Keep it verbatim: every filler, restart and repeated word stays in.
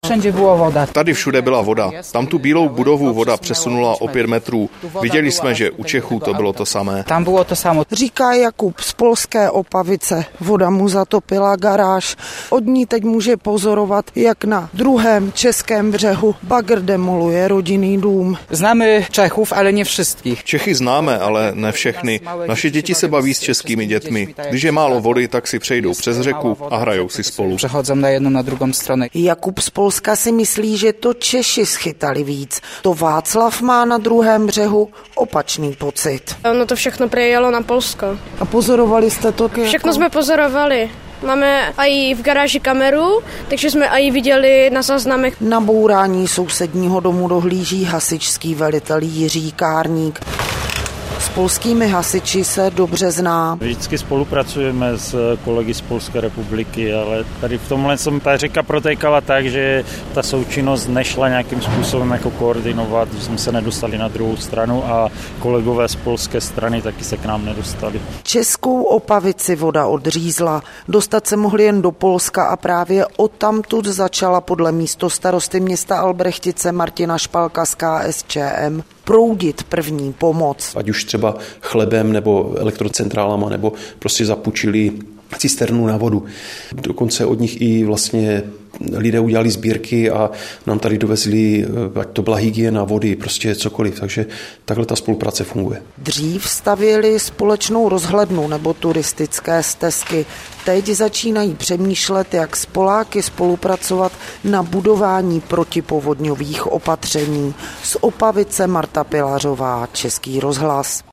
Všędzie byla voda. Tady všude byla voda. Tam tu bílou budovu voda přesunula o pět metrů. Viděli jsme, že u Čechů to bylo to samé. Tam bylo to samo. Říká Jakub z polské Opavice. Voda mu zatopila garáž. Od ní teď může pozorovat, jak na druhém českém břehu bagr demoluje rodinný dům. Známe Čechův, ale ne všech. Čechy známe, ale ne všechny. Naše děti se baví s českými dětmi. Když je málo vody, tak si přejdou přes řeku a hrajou si spolu. Přechodzą na jednu, na druhou stranu. Jakub z Polska si myslí, že to Češi schytali víc. To Václav má na druhém břehu opačný pocit. Ono to všechno prijelo na Polsko. A pozorovali jste to? Všechno jako... jsme pozorovali. Máme i v garáži kameru, takže jsme i viděli na záznamech. Na bourání sousedního domu dohlíží hasičský velitel Jiří Kárník. S polskými hasiči se dobře zná. Vždycky spolupracujeme s kolegy z Polské republiky, ale tady v tomhle jsem ta řeka protékala tak, že ta součinnost nešla nějakým způsobem jako koordinovat, že jsme se nedostali na druhou stranu a kolegové z polské strany taky se k nám nedostali. Českou Opavici voda odřízla. Dostat se mohli jen do Polska a právě odtamtud začala podle místostarosty města Albrechtice Martina Špalka z K S Č M proudit první pomoc. Ať už třeba chlebem nebo elektrocentrálama, nebo prostě zapůjčili cisternu na vodu. Dokonce od nich i vlastně lidé udělali sbírky a nám tady dovezli, ať to byla hygiena, vody, prostě cokoliv. Takže takhle ta spolupráce funguje. Dřív stavěli společnou rozhlednu nebo turistické stezky. Teď začínají přemýšlet, jak s Poláky spolupracovat na budování protipovodňových opatření. Z Opavice Marta Pilařová, Český rozhlas.